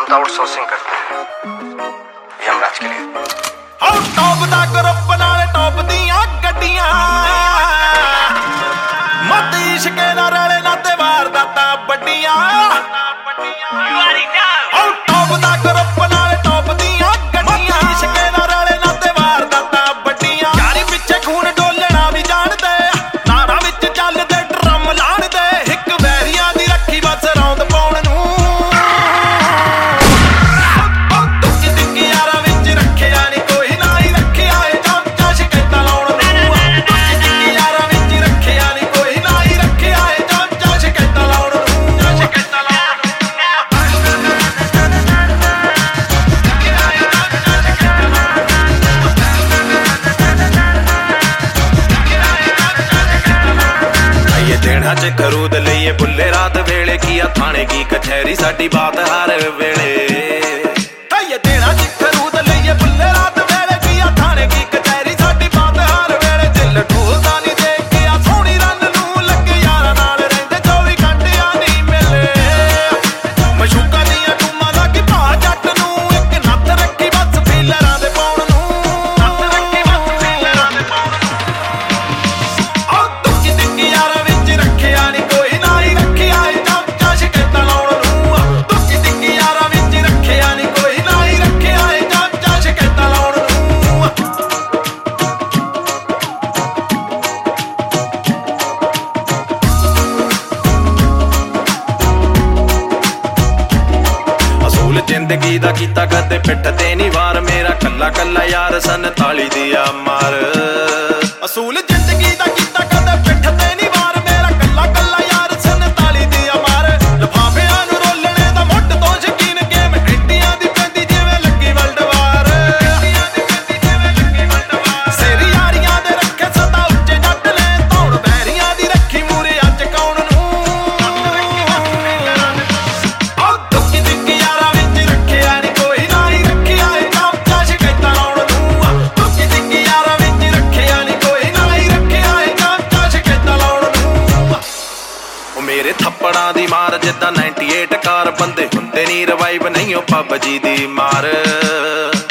हम तो आउटसोर्सिंग करते हैं यमराज के लिए। टॉप दा ग्रुप नाले टॉप दियां गड्डियां मत इश्के दा रले ना ते वारदातां बड्डियां। टॉप दा ग्रुप नाले टॉप दियां गड्डियां इश्के दा रले ना ते वारदातां बड्डियां। यारी पिछे खून डोलना भी जानदे नारा विच चलदे ड्रम लाण दे हिक वैरियां दी रखी बस रौंद पाउण नूं। च खरूद लईए बुल्ले रात वेले किया थाने की कचहरी साडी बात हर वेले। देना च खरूद लईए बुल्ले रात वेले किया थाने की कचहरी साडी बात हर वेले। दिल ढोलदा नहीं देख के आ सोहनी रन नूं लगे यारां नाल रहिंदे 24 घंटे नहीं मिले। मशूका दियां टूमां दा कि भा जट नूं इक नत्थ रखी बस फीलरां दे पाउण नूं। नत्थ रखी बस फीलरां दे पाउण नूं। ओ दुखी दिक्की यारां विच रखिया नहीं कोई ना ही रखिया चाचा शिकायतां लाउण नूं। दुखी दिक्की यारां विच रखिया नहीं कोई ना ही रखिया चाचा शिकायतां लाउण नूं। असूल जिंदगी दा कीता कदे पिठ ते नहीं वार मेरा कल्ला कल्ला यार 47 दी आ मार। असूल जिंदगी दा कीता कदे पिठ ते नहीं वार मेरा कल्ला कल्ला यार 47 दी आ मार। लिफाफियां नूं रोलणे दा मुੱਢ ਤੋਂ ਸ਼ਕੀਨ गेम ਐਡੀਆਂ ਦੀ ਪੈਂਦੀ ਜਿਵੇਂ ਲੱਗੀ ਵਰਲਡ ਵਾਰ। ਸੇਰੀ ਯਾਰੀਆਂ ਦੇ ਰੱਖੇ ਸਦਾ ਉੱਚੇ ਜੱਟ ਨੇ ਧੌਣ ਬੈਰੀਆਂ ਦੀ ਰੱਖੀ ਮੂਰੇ ਅੱਜ ਕੌਣ ਨੂੰ। ਉਹ ਦੁੱਖੀ ਦਿੱਕੀ ਯਾਰਾਂ ਵਿੱਚ ਰੱਖਿਆ ਨਹੀਂ ਕੋਈ ਨਾ ਹੀ ਰੱਖਿਆ ਚਾਚਾ ਸ਼ਿਕਾਇਤਾਂ ਲਾਉਣ ਨੂੰ। ਦੁੱਖੀ ਦਿੱਕੀ ਯਾਰਾਂ ਵਿੱਚ ਰੱਖਿਆ ਨਹੀਂ ਕੋਈ ਨਾ ਹੀ ਰੱਖਿਆ ਚਾਚਾ ਸ਼ਿਕਾਇਤਾਂ ਲਾਉਣ ਨੂੰ। ਉਹ ਮੇਰੇ ਥੱਪੜਾਂ ਦੀ ਮਾਰ ਜਿੱਦਾਂ 98 ਕਾਰ ਬੰਦੇ ਹੁੰਦੇ ਨਹੀਂ ਰਿਵਾਈਵ ਨਹੀਂ ਉਹ ਪੱਬ ਜੀ ਦੀ ਮਾਰ।